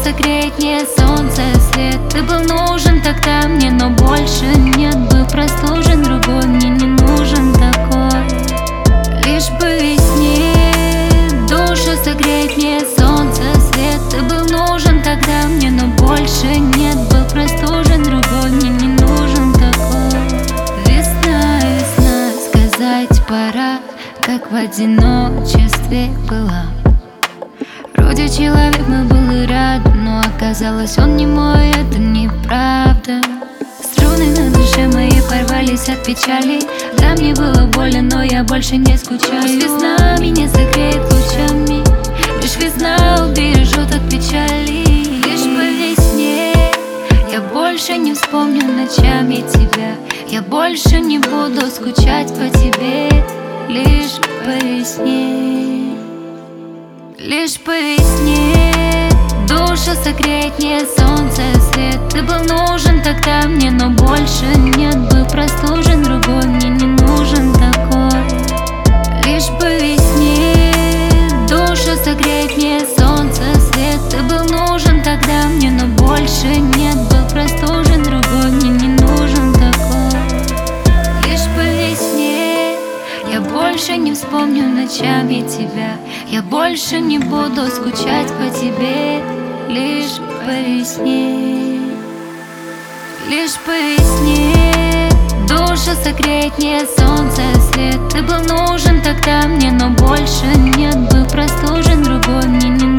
согреть мне солнце, свет. Ты был нужен тогда мне, но больше нет. Был простужен другой, мне не нужен такой. Лишь бы весне душу согреть мне солнце, свет. Ты был нужен тогда мне, но больше нет. Был простужен другой, мне не нужен такой. Весна, весна, сказать пора, как в одиночестве была. Вроде человек мой был и рядом, но оказалось он не мой, это неправда. Струны на душе моей порвались от печали. Да, мне было больно, но я больше не скучаю. Пусть весна меня согреет лучами, лишь весна убережет от печали. Лишь по весне я больше не вспомню ночами тебя. Я больше не буду скучать по тебе. Лишь по весне, лишь по весне душу согреть мне солнце, свет. Ты был нужен тогда мне, но больше нет. Был простужен другой, мне не нужен такой. Лишь по весне душу согреть мне солнце, свет. Ты был нужен тогда мне, но больше нет. Был простужен другой, мне не нужен такой. Лишь по весне я больше не вспомню ночами тебя. Я больше не буду скучать по тебе. Лишь по весне, лишь по весне душу согреть мне солнце, свет. Ты был нужен тогда мне, но больше нет. Был простужен другой, мне не нужен.